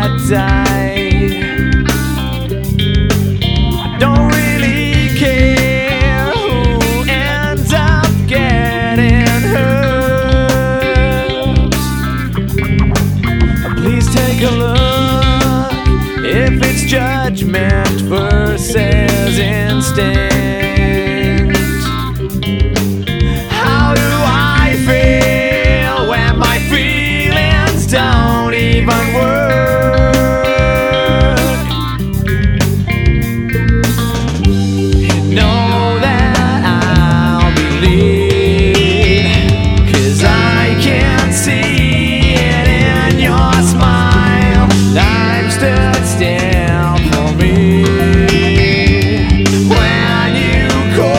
die. Don't really care who ends up getting hurt. Please take a look if it's judgment versus instinct. How do I feel when my feelings don't even work? You know that I'll believe, 'cause I can see it in your smile. Time stood still for me when you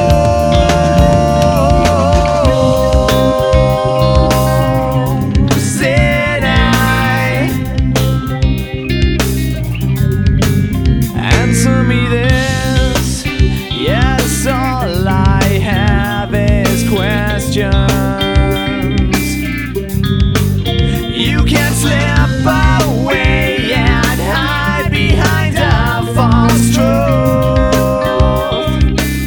called. Said answer me this, yes, all I have is questions. You can't slip away and hide behind a false truth.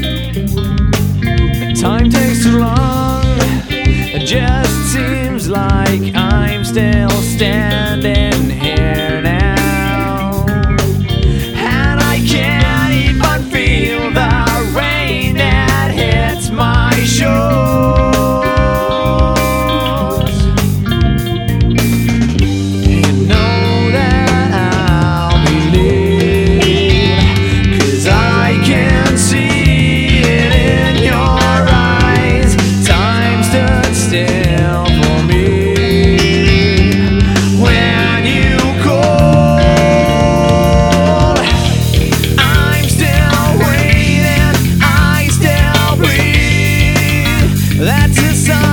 Time takes too long, it just seems like I'm still standing here now, and I can't even feel the rain that hits my shores. You know that I'll believe, 'cause I can see it in your eyes. Time stood still for me when you called. I'm still waiting, I still breathe. That's a sign.